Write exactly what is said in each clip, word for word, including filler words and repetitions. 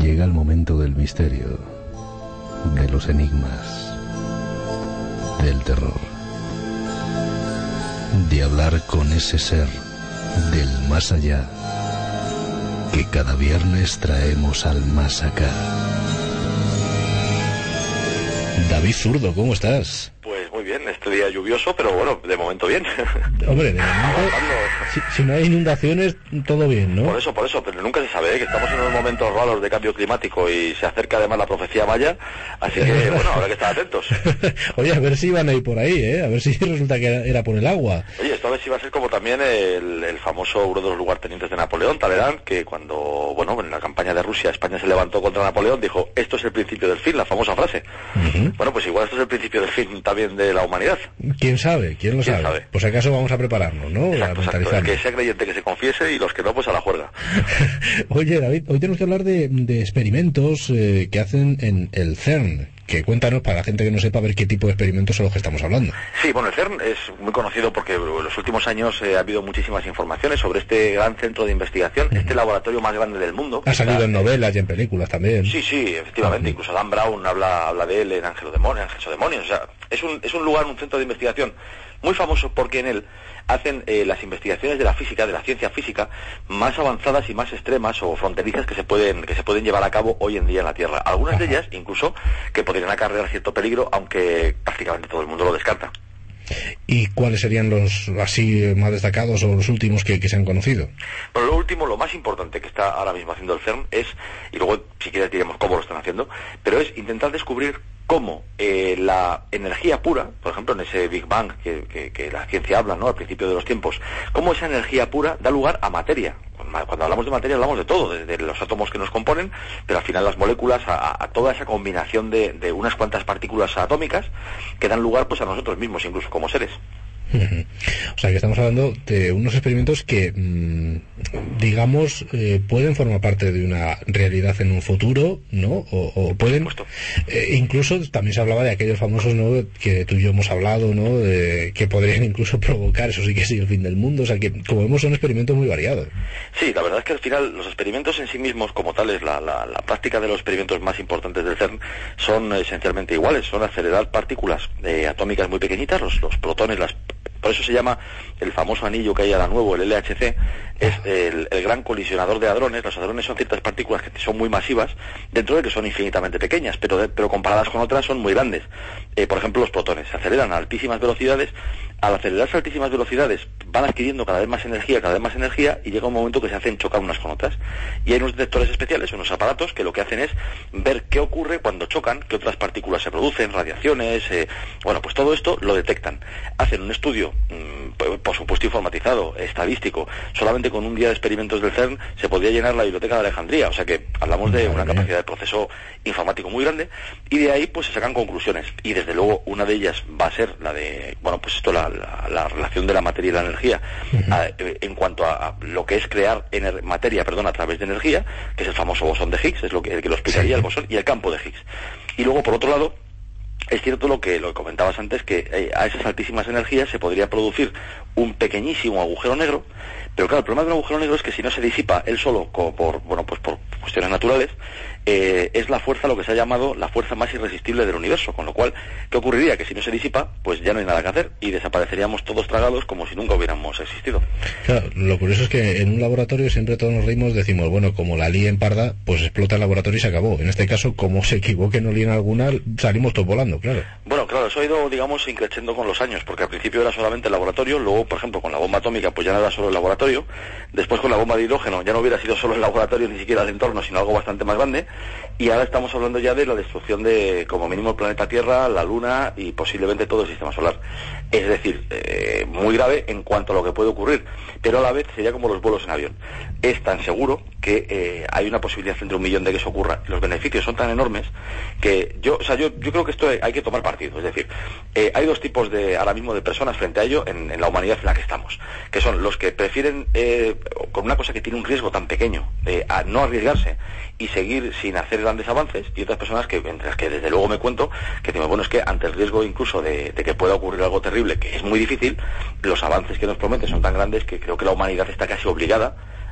Llega el momento del misterio, de los enigmas, del terror, de hablar con ese ser del más allá que cada viernes traemos al más acá. David Zurdo, ¿cómo estás? Pues muy bien, este día lluvioso, pero bueno, de momento bien. Hombre, de momento, si, si no hay inundaciones, todo bien, ¿no? Por eso, por eso, pero nunca se sabe, ¿eh? Que estamos en unos momentos raros de cambio climático y se acerca además la profecía maya, así que bueno, habrá que estar atentos. Oye, a ver si van a ir por ahí, ¿eh? A ver si resulta que era, era por el agua. Oye, esto a ver si va a ser como también el, el famoso uno de los lugartenientes de Napoleón, Talleyrand, que cuando, bueno, en la campaña de Rusia, España se levantó contra Napoleón, dijo, esto es el principio del fin, la famosa frase. Uh-huh. Bueno, pues igual esto es el principio del fin también de la humanidad. ¿Quién sabe? ¿Quién lo ¿Quién sabe? sabe? Pues acaso vamos a prepararnos, ¿no? Exacto, a exacto. El que sea creyente que se confiese y los que no, pues a la juerga. Oye, David, hoy tenemos que hablar de, de experimentos eh, que hacen en el CERN. Que cuéntanos, para la gente que no sepa, a ver qué tipo de experimentos son los que estamos hablando. Sí, bueno, el CERN es muy conocido porque en los últimos años eh, ha habido muchísimas informaciones sobre este gran centro de investigación, uh-huh. este laboratorio más grande del mundo. Ha salido en novelas y en películas también. Sí, sí, efectivamente. Uh-huh. Incluso Dan Brown habla, habla de él en Ángel o Demonios, Ángeles o Demonios. O sea, es un, es un lugar, un centro de investigación muy famoso porque en él hacen eh, las investigaciones de la física, de la ciencia física, más avanzadas y más extremas o fronterizas que se pueden que se pueden llevar a cabo hoy en día en la Tierra. Algunas Ajá. de ellas, incluso, que podrían acarrear cierto peligro, aunque prácticamente todo el mundo lo descarta. ¿Y cuáles serían los así más destacados o los últimos que, que se han conocido? Bueno, lo último, lo más importante que está ahora mismo haciendo el CERN es, y luego si quieres diremos cómo lo están haciendo, pero es intentar descubrir cómo eh, la energía pura, por ejemplo en ese Big Bang que, que, que la ciencia habla, ¿no?, al principio de los tiempos, cómo esa energía pura da lugar a materia. Cuando hablamos de materia hablamos de todo, desde los átomos que nos componen, pero al final las moléculas, a, a toda esa combinación de, de unas cuantas partículas atómicas que dan lugar pues a nosotros mismos, incluso como seres. Uh-huh. O sea que estamos hablando de unos experimentos que mmm, digamos eh, pueden formar parte de una realidad en un futuro, ¿no? O, o pueden eh, incluso también se hablaba de aquellos famosos, ¿no?, que tú y yo hemos hablado, ¿no?, de, que podrían incluso provocar, eso sí que sí, el fin del mundo. O sea que, como vemos, son experimentos muy variados. Sí, la verdad es que al final los experimentos en sí mismos como tales, la, la, la práctica de los experimentos más importantes del CERN son esencialmente iguales, son acelerar partículas eh, atómicas muy pequeñitas, los, los protones, las por eso se llama el famoso anillo que hay ahora nuevo, el L H C, es el, el gran colisionador de hadrones. Los hadrones son ciertas partículas que son muy masivas, dentro de que son infinitamente pequeñas, pero, de, pero comparadas con otras son muy grandes. Eh, por ejemplo, los protones se aceleran a altísimas velocidades. Al acelerarse a altísimas velocidades van adquiriendo cada vez más energía, cada vez más energía, y llega un momento que se hacen chocar unas con otras. Y hay unos detectores especiales, unos aparatos, que lo que hacen es ver qué ocurre cuando chocan, qué otras partículas se producen, radiaciones, eh, bueno, pues todo esto lo detectan. Hacen un estudio, mmm, por supuesto informatizado, estadístico. Solamente con un día de experimentos del CERN se podría llenar la biblioteca de Alejandría, o sea que hablamos de una capacidad de proceso informático muy grande, y de ahí pues se sacan conclusiones. Y desde luego una de ellas va a ser la de, bueno, pues esto, la La, la relación de la materia y la energía, uh-huh. a, en cuanto a, a lo que es crear ener, materia, perdón, a través de energía, que es el famoso bosón de Higgs, es lo que, el que lo explicaría, sí. El bosón y el campo de Higgs. Y luego, por otro lado, es cierto lo que lo que comentabas antes, que eh, a esas altísimas energías se podría producir un pequeñísimo agujero negro, pero claro, el problema de un agujero negro es que si no se disipa él solo, como por, bueno, pues por cuestiones naturales, eh, es la fuerza, lo que se ha llamado la fuerza más irresistible del universo, con lo cual, ¿qué ocurriría? Que si no se disipa, pues ya no hay nada que hacer y desapareceríamos todos tragados como si nunca hubiéramos existido. Claro, lo curioso es que en un laboratorio siempre todos nos reímos, decimos, bueno, como la líen parda, pues explota el laboratorio y se acabó. En este caso, como se equivoque no líen alguna, salimos todos volando, claro. Bueno, claro, eso ha ido, digamos, increciendo con los años, porque al principio era solamente el laboratorio, luego, por ejemplo, con la bomba atómica, pues ya no era solo el laboratorio, después con la bomba de hidrógeno ya no hubiera sido solo el laboratorio, ni siquiera el entorno, sino algo bastante más grande, y ahora estamos hablando ya de la destrucción de, como mínimo, el planeta Tierra, la Luna y posiblemente todo el sistema solar. Es decir, eh, muy grave en cuanto a lo que puede ocurrir, pero a la vez sería como los vuelos en avión. Es tan seguro que eh, hay una posibilidad entre un millón de que eso ocurra. Los beneficios son tan enormes que yo, o sea, yo, yo creo que esto hay que tomar partido. Es decir, eh, hay dos tipos de, ahora mismo, de personas frente a ello en, en la humanidad en la que estamos, que son los que prefieren, eh, con una cosa que tiene un riesgo tan pequeño, eh, a no arriesgarse y seguir sin hacer grandes avances, y otras personas que, entre las que desde luego me cuento, que digo, bueno, es que ante el riesgo incluso de, de que pueda ocurrir algo terrible, que es muy difícil, los avances que nos prometen son tan grandes que creo que la humanidad está casi obligada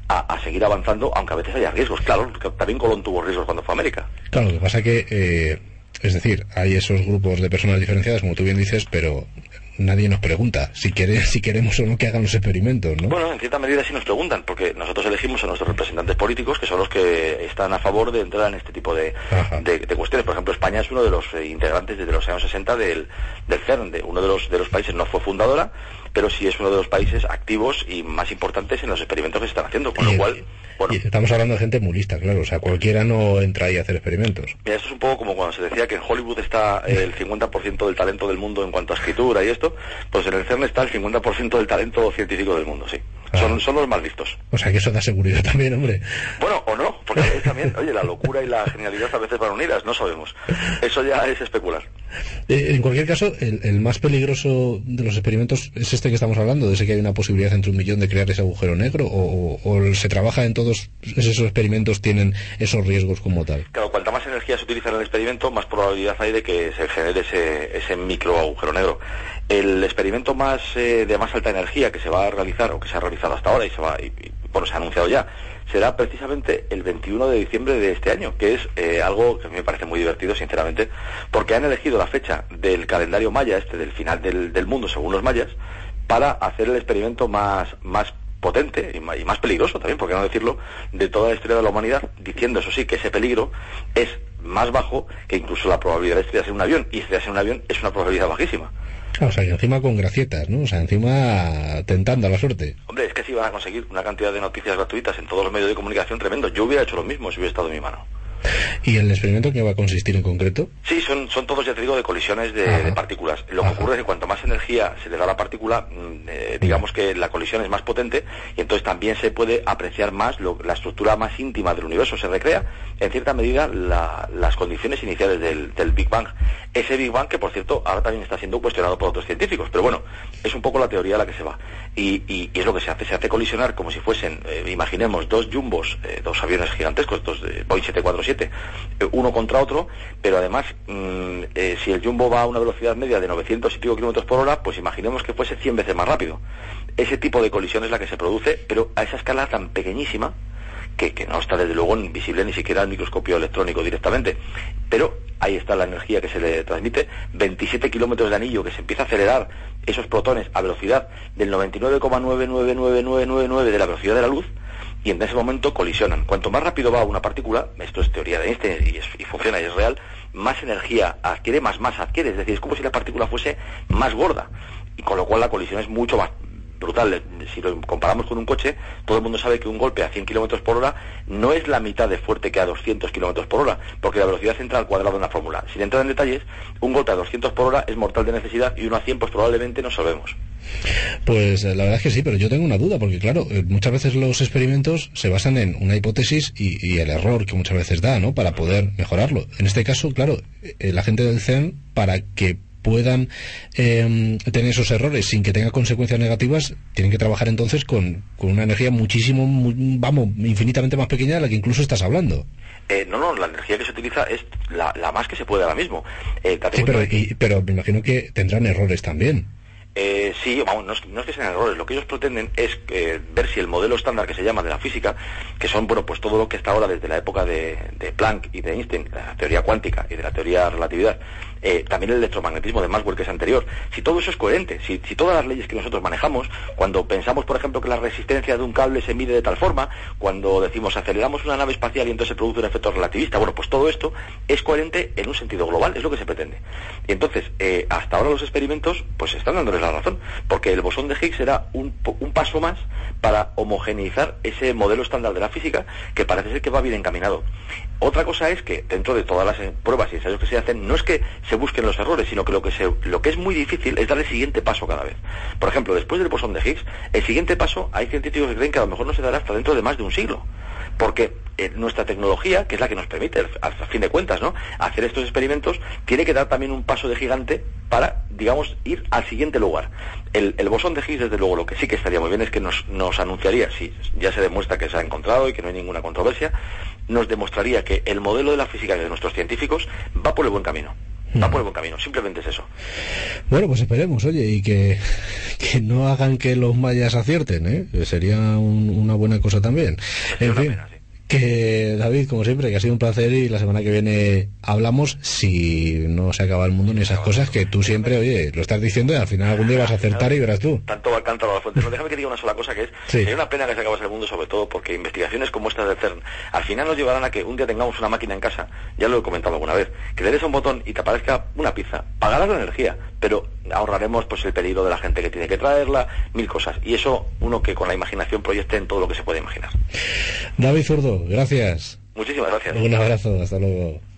a, a seguir avanzando, aunque a veces haya riesgos. Claro, que también Colón tuvo riesgos cuando fue a América. Claro, lo que pasa que, eh, es decir, hay esos grupos de personas diferenciadas, como tú bien dices, pero nadie nos pregunta si quiere, si queremos o no que hagan los experimentos, ¿no? Bueno, en cierta medida sí nos preguntan, porque nosotros elegimos a nuestros representantes políticos, que son los que están a favor de entrar en este tipo de, de, de cuestiones. Por ejemplo, España es uno de los eh, integrantes desde los años sesenta del, del CERN, de uno de los, de los países, no fue fundadora, pero sí es uno de los países activos y más importantes en los experimentos que se están haciendo, con y, lo cual... Bueno, y estamos hablando de gente muy lista, claro, o sea, cualquiera no entra ahí a hacer experimentos. Mira, esto es un poco como cuando se decía que en Hollywood está el cincuenta por ciento del talento del mundo en cuanto a escritura y esto, pues en el CERN está el cincuenta por ciento del talento científico del mundo, sí. Ah. Son, son los más listos. O sea, que eso da seguridad también, hombre. Bueno, o no, porque a veces también, oye, la locura y la genialidad a veces van unidas, no sabemos. Eso ya es especular. Eh, en cualquier caso, el, el más peligroso de los experimentos es este que estamos hablando, de ese que hay una posibilidad entre un millón de crear ese agujero negro, o, o, o se trabaja en todos esos experimentos, tienen esos riesgos como tal. Claro, cuanta más energía se utiliza en el experimento, más probabilidad hay de que se genere ese, ese micro agujero negro. El experimento más eh, de más alta energía que se va a realizar, o que se ha realizado hasta ahora y se va, y, y, bueno, se ha anunciado ya, será precisamente el veintiuno de diciembre de este año, que es eh, algo que a mí me parece muy divertido, sinceramente, porque han elegido la fecha del calendario maya, este del final del, del mundo, según los mayas, para hacer el experimento más, más potente y más, y más peligroso también, por qué no decirlo, de toda la historia de la humanidad, diciendo, eso sí, que ese peligro es más bajo que incluso la probabilidad de estrellarse en un avión, y estrellarse en un avión es una probabilidad bajísima. O sea, que encima con gracietas, ¿no? O sea, encima tentando a la suerte. Hombre, es que si van a conseguir una cantidad de noticias gratuitas en todos los medios de comunicación tremendo. Yo hubiera hecho lo mismo si hubiera estado en mi mano. ¿Y el experimento en qué va a consistir en concreto? Sí, son, son todos, ya te digo, de colisiones de, de partículas. Lo que Ajá. ocurre es que cuanto más energía se le da a la partícula, eh, digamos que la colisión es más potente, y entonces también se puede apreciar más lo, la estructura más íntima del universo. Se recrea, en cierta medida, la, las condiciones iniciales del, del Big Bang. Ese Big Bang que, por cierto, ahora también está siendo cuestionado por otros científicos, pero bueno, es un poco la teoría a la que se va. Y, y, y es lo que se hace, se hace colisionar como si fuesen, eh, imaginemos, dos jumbos, eh, dos aviones gigantescos, dos de Boeing siete cuatro siete, uno contra otro, pero además mmm, eh, si el jumbo va a una velocidad media de novecientos y pico kilómetros por hora, pues imaginemos que fuese cien veces más rápido. Ese tipo de colisión es la que se produce, pero a esa escala tan pequeñísima que, que no está desde luego visible ni siquiera al microscopio electrónico directamente, pero ahí está la energía que se le transmite, veintisiete kilómetros de anillo que se empieza a acelerar esos protones a velocidad del noventa y nueve coma nueve nueve nueve nueve nueve nueve de la velocidad de la luz, y en ese momento colisionan. Cuanto más rápido va una partícula, esto es teoría de Einstein y, es, y funciona y es real, más energía adquiere, más masa adquiere, es decir, es como si la partícula fuese más gorda, y con lo cual la colisión es mucho más brutal. Si lo comparamos con un coche, todo el mundo sabe que un golpe a cien kilómetros por hora no es la mitad de fuerte que a doscientos kilómetros por hora, porque la velocidad entra al cuadrado en la fórmula. Sin entrar en detalles, un golpe a doscientos por hora es mortal de necesidad, y uno a cien pues probablemente no sabemos. Pues la verdad es que sí, pero yo tengo una duda, porque claro, muchas veces los experimentos se basan en una hipótesis y, y el error que muchas veces da, ¿no?, para poder mejorarlo. En este caso, claro, la gente del CERN, para que puedan eh, tener esos errores sin que tenga consecuencias negativas, tienen que trabajar entonces con, con una energía muchísimo, muy, vamos, infinitamente más pequeña de la que incluso estás hablando. Eh, no, no, la energía que se utiliza es la, la más que se puede ahora mismo. Eh, sí, pero, y, pero me imagino que tendrán errores también. Eh, sí, vamos, no es, no es que sean errores, lo que ellos pretenden es eh, ver si el modelo estándar que se llama de la física, que son, bueno, pues todo lo que está ahora desde la época de, de Planck y de Einstein, la teoría cuántica y de la teoría de relatividad, eh, también el electromagnetismo de Maxwell, que es anterior, si todo eso es coherente, si, si todas las leyes que nosotros manejamos, cuando pensamos, por ejemplo, que la resistencia de un cable se mide de tal forma, cuando decimos aceleramos una nave espacial y entonces se produce un efecto relativista, bueno, pues todo esto es coherente en un sentido global, es lo que se pretende. Y entonces, eh, hasta ahora los experimentos, pues están dándoles la razón, porque el bosón de Higgs será un, un paso más para homogeneizar ese modelo estándar de la física, que parece ser que va bien encaminado. Otra cosa es que dentro de todas las pruebas y ensayos que se hacen, no es que se busquen los errores, sino que lo que se, lo que es muy difícil es dar el siguiente paso cada vez. Por ejemplo, después del bosón de Higgs, el siguiente paso, hay científicos que creen que a lo mejor no se dará hasta dentro de más de un siglo, porque eh, nuestra tecnología, que es la que nos permite, al, al fin de cuentas, ¿no?, hacer estos experimentos, tiene que dar también un paso de gigante para, digamos, ir al siguiente lugar. El, el bosón de Higgs, desde luego, lo que sí que estaría muy bien es que nos, nos anunciaría, si ya se demuestra que se ha encontrado y que no hay ninguna controversia, nos demostraría que el modelo de la física de nuestros científicos va por el buen camino. Va por el buen camino, simplemente es eso. Bueno, pues esperemos, oye, y que, que no hagan que los mayas acierten, ¿eh? Sería un, una buena cosa también. En fin. Pena, sí. Que David, como siempre, que ha sido un placer, y la semana que viene hablamos, si no se acaba el mundo ni esas cosas que tú siempre, oye, lo estás diciendo y al final algún día vas a acertar y verás tú. Tanto va el cántaro a la fuente. No, déjame que diga una sola cosa, que es sí. Sería una pena que se acabase el mundo, sobre todo porque investigaciones como estas del CERN al final nos llevarán a que un día tengamos una máquina en casa, ya lo he comentado alguna vez, que le des a un botón y te aparezca una pizza, pagarás la energía, pero ahorraremos pues el peligro de la gente que tiene que traerla, mil cosas, y eso uno que con la imaginación proyecte en todo lo que se puede imaginar. David Zurdo, gracias. Muchísimas gracias. Un abrazo, hasta luego.